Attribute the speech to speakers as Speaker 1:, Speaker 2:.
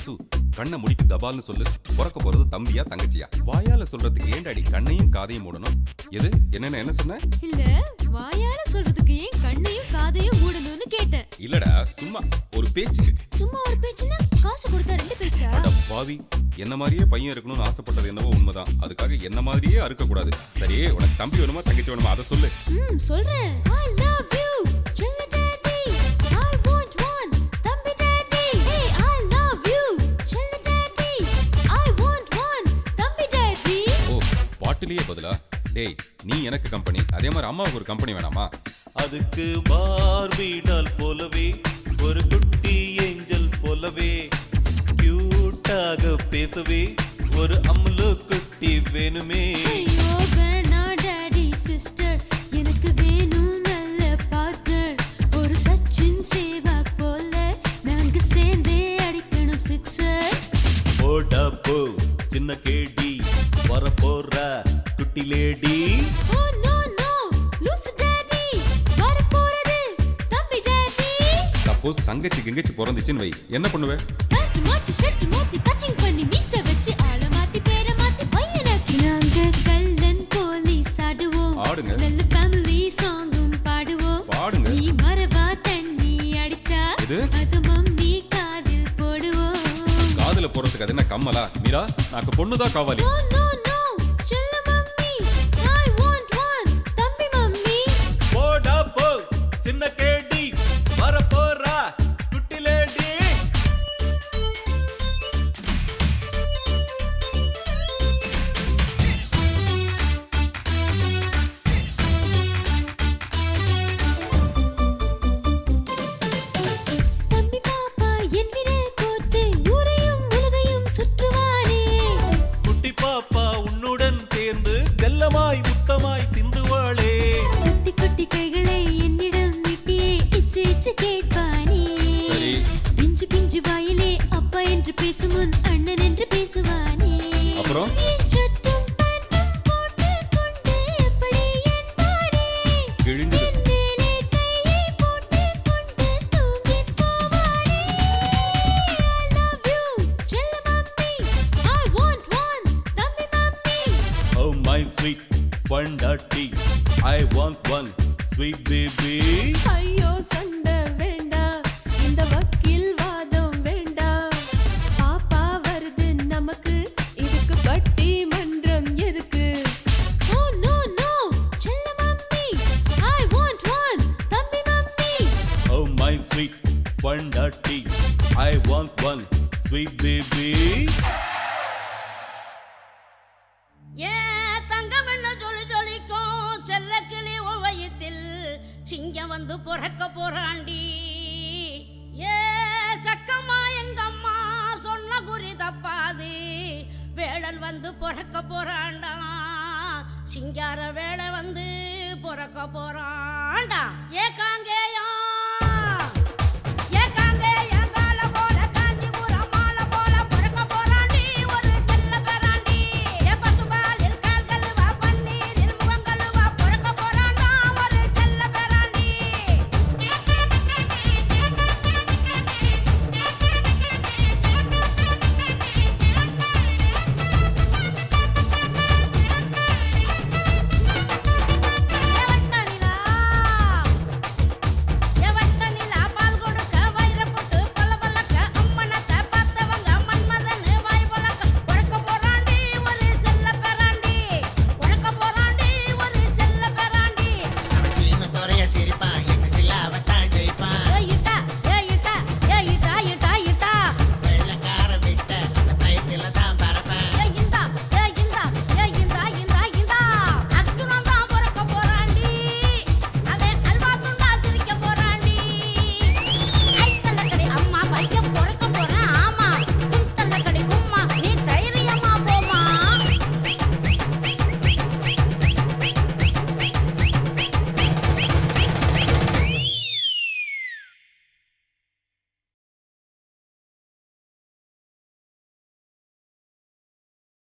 Speaker 1: வசு, கண்ணை முடிட்டு தபால்னு சொல்லு. பிறக்க போறது தம்பியா தங்கச்சியா? வாயால சொல்றதுக்கு ஏன்டாடி கண்ணையும் காதையும் மூடணும்? எது என்ன சொன்ன?
Speaker 2: இல்ல, வாயால சொல்றதுக்கு ஏன் கண்ணையும் காதையும் மூடணும்னு கேட்டேன்.
Speaker 1: இல்லடா, சும்மா ஒரு பேச்சுக்கு.
Speaker 2: சும்மா ஒரு பேச்சுன்னா காசு கொடுத்தா 2 பேச்சா?
Speaker 1: அட பாவி, என்ன மாதிரியே பையன் இருக்கணும்னு ஆசைப்பட்டது என்னவோ உண்மைதான். அதுக்காக என்ன மாதிரியே அறுக்க கூடாது. சரி, உனக்கு தம்பி வேணுமா தங்கச்சி வேணுமா அதை சொல்லு.
Speaker 2: சொல்றேன். I love you, Chilla Daddy. I want one, Thambi Daddy. Hey, I love you, Chilla Daddy. I want one, Thambi Daddy.
Speaker 1: ஓ, பாட்டிலேயே பதிலா? டேய், நீ எனக்கு கம்பெனி, அதே மாதிரி அம்மாவுக்கு ஒரு கம்பெனி வேணாமா?
Speaker 3: அதுக்கு பார்பிடால் போலவே ஒரு குட்டி ஏஞ்சல் போலவே கியூட்டாக பேசவே ஒரு அம்லு குட்டி வேணுமே.
Speaker 2: ஐயோ வேணா டாடி சிஸ்டர், எனக்கு வேணும் நல்ல பார்ட்னர். ஒரு சச்சின் சேவாக் போல நாங்க சேர்ந்தே அடிக்கணும் சிக்ஸர்.
Speaker 3: போடா போ சின்ன கேடி, வர போற குட்டி லேடி.
Speaker 2: ஓ நோ நோ, லூசு டாடி, வர போறது தம்பி டாடி.
Speaker 1: சப்போஸ் தங்கச்சி கிங்கச்சி பிறந்துச்சுன்னு வை, என்ன பண்ணுவே?
Speaker 2: பேண்ட் மாத்தி ஷர்ட் மாத்தி டச்சிங் பண்ணி மீச வச்சு ஆள மாத்தி பேர மாத்தி பையனாக்கி நாங்க கல்லன் போலீஸ் ஆடுவோம்.
Speaker 1: ஆடுங்க.
Speaker 2: நல்ல ஃபேமிலி சாங்கும் பாடுவோம்.
Speaker 1: பாடுங்க.
Speaker 2: நீ மரவா தண்ணி அடிச்சா
Speaker 1: இது?
Speaker 2: அது மம்மி காதில் போடுவோம்.
Speaker 1: காதுல போறதுக்கு அது என்ன கம்மலா? மீரா, நாக்கு பொண்ணுதான் காவாலி.
Speaker 2: No no no, சில்ல மம்மி, I want one, தம்பி மம்மி.
Speaker 3: போடா போ சின்ன கேடி, வர போற குட்டி லேடி.
Speaker 2: தம்பி பாப்பா என் விரல் கோர்த்து ஊரையும் உலகையும் சுற்றுவானே.
Speaker 3: குட்டி பாப்பா உன்னுடன் சேர்ந்து செல்லமாய் முத்தமாய் சிந்துவாளே.
Speaker 2: குட்டி குட்டி கைகளை என்னிடம் நீட்டியே இச்சு இச்சு கேட்பானே.
Speaker 1: சரி.
Speaker 2: பிஞ்சு பிஞ்சு வாயிலே அப்பா என்று பேசும் முன் அண்ணன் என்று பேசுவானே.
Speaker 1: அப்புறம்?
Speaker 2: என் சட்டும் பேண்ட்டும் போட்டுக் கொண்டு எப்படி என்பானே.
Speaker 1: கிழிஞ்சது.
Speaker 2: என் மேலே கையை போட்டுக் கொண்டு தூங்கிப் போவானே. I love you, செல்ல மம்மி. I want one, தம்பி மம்மி.
Speaker 3: Oh my sweet பொண்டாட்டி, I want one sweet baby.
Speaker 2: ஐயோ சண்டை வேண்டாம், இந்த வக்கீல் வாதம் வேண்டாம். பாப்பா வருது நமக்கு, இதுக்கு பட்டி மன்றம் எதுக்கு? ஓ நோ நோ, செல்ல மம்மி, I want one, தம்பி மம்மி.
Speaker 3: Oh my sweet பொண்டாட்டி, I want one sweet baby.
Speaker 4: ஏ தங்கம் என்ன சொல்லி சொல்லிக்கும் செல்ல கிளி வயித்தில் சிங்கம் வந்து பிறக்க போறாண்டி. ஏ சக்கம்மா எங்கம்மா சொன்ன குறி தப்பாது, வேடன் வந்து பிறக்க போறாண்டா. சிங்கார வேலை வந்து பிறக்க போறாண்டா. ஏ காங்கே